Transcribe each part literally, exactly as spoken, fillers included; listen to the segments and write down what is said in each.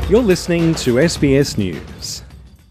You're listening to S B S News.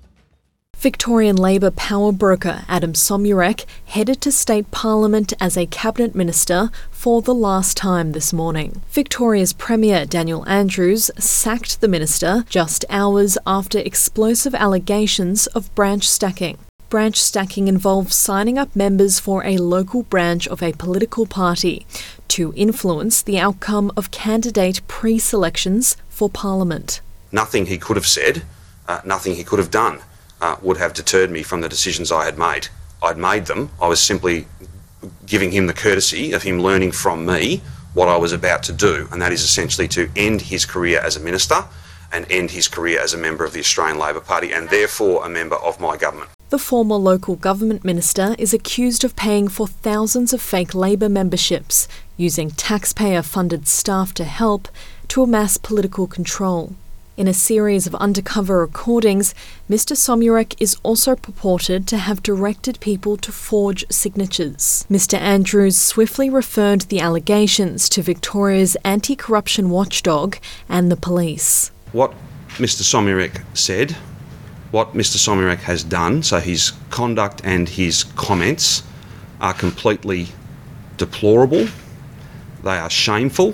Victorian Labor power broker Adam Somyurek headed to state parliament as a cabinet minister for the last time this morning. Victoria's Premier Daniel Andrews sacked the minister just hours after explosive allegations of branch stacking. Branch stacking involves signing up members for a local branch of a political party to influence the outcome of candidate pre-selections for parliament. Nothing he could have said, uh, nothing he could have done uh, would have deterred me from the decisions I had made. I'd made them. I was simply giving him the courtesy of him learning from me what I was about to do, and that is essentially to end his career as a minister and end his career as a member of the Australian Labor Party and therefore a member of my government. The former local government minister is accused of paying for thousands of fake Labor memberships, using taxpayer-funded staff to help to amass political control. In a series of undercover recordings, Mister Somyurek is also purported to have directed people to forge signatures. Mister Andrews swiftly referred the allegations to Victoria's anti-corruption watchdog and the police. What Mister Somyurek said, what Mister Somyurek has done, so his conduct and his comments are completely deplorable, they are shameful,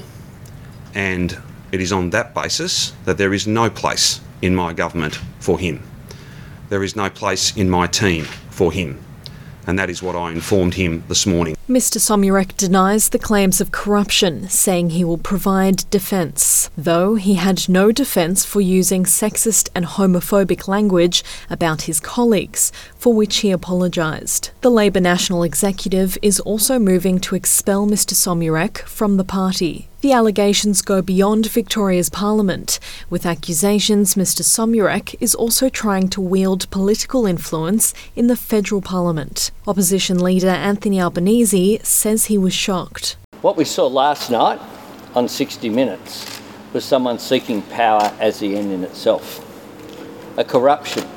and it is on that basis that there is no place in my government for him. There is no place in my team for him. And that is what I informed him this morning. Mister Somyurek denies the claims of corruption, saying he will provide defence, though he had no defence for using sexist and homophobic language about his colleagues, for which he apologised. The Labor National Executive is also moving to expel Mister Somyurek from the party. The allegations go beyond Victoria's Parliament, with accusations Mister Somyurek is also trying to wield political influence in the federal parliament. Opposition leader Anthony Albanese says he was shocked. What we saw last night on sixty minutes was someone seeking power as the end in itself, a corruption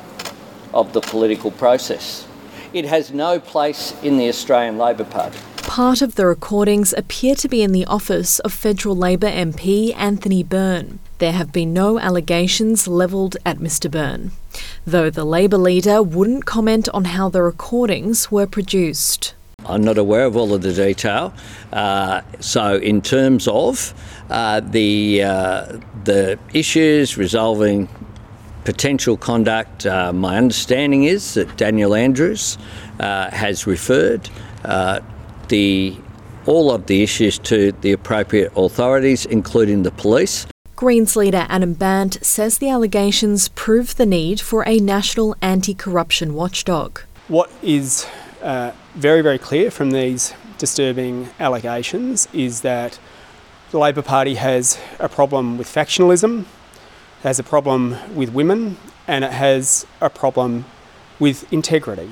of the political process. It has no place in the Australian Labor Party. Part of the recordings appear to be in the office of federal Labor M P Anthony Byrne. There have been no allegations levelled at Mister Byrne, though the Labor leader wouldn't comment on how the recordings were produced. I'm not aware of all of the detail. Uh, so in terms of uh, the, uh, the issues resolving potential conduct, uh, my understanding is that Daniel Andrews uh, has referred uh, the all of the issues to the appropriate authorities, including the police. Greens leader Adam Bandt says the allegations prove the need for a national anti-corruption watchdog. What is uh, very, very clear from these disturbing allegations is that the Labor Party has a problem with factionalism, has a problem with women, and it has a problem with integrity.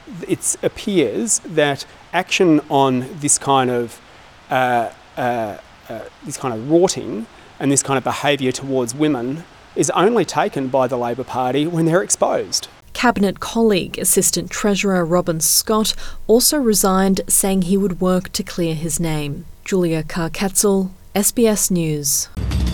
It appears that action on this kind of uh, uh, uh, this kind of rorting and this kind of behaviour towards women is only taken by the Labor Party when they're exposed. Cabinet colleague Assistant Treasurer Robin Scott also resigned, saying he would work to clear his name. Julia Carr-Katzel, S B S News.